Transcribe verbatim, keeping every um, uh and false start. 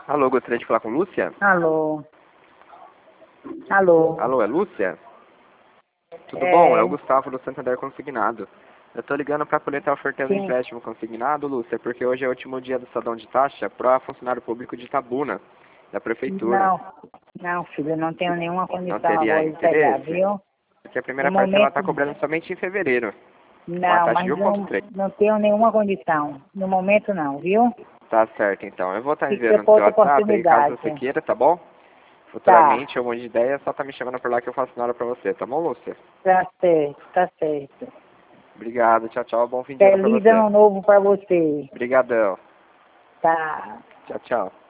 Alô, gostaria de falar com Lúcia? Alô. Alô. Alô, é Lúcia? Tudo É, bom? É o Gustavo do Santander Consignado. Eu tô ligando para poder estar ofertando sim. empréstimo consignado, Lúcia, porque hoje é o último dia do Sadão de Taxa para funcionário público de Itabuna, da Prefeitura. Não, não, filho, eu não tenho nenhuma Não condição teria agora de pegar, interesse? viu? Porque a No primeira parcela está momento, cobrando somente em fevereiro, com a não, taxa de mas não, um vírgula três. não tenho nenhuma condição. No momento não, viu? Tá certo, então. Eu vou estar Fica enviando no por seu outra WhatsApp, aí caso oportunidade. você queira, tá bom? Tá, Futuramente, eu monte de ideia, só tá me chamando por lá que eu faço na hora pra você, tá bom, Lúcia? tá certo, tá certo. Obrigado, tchau, tchau. Bom fim de ano pra Feliz você. ano novo pra você. Obrigadão. Tá. Tchau, tchau.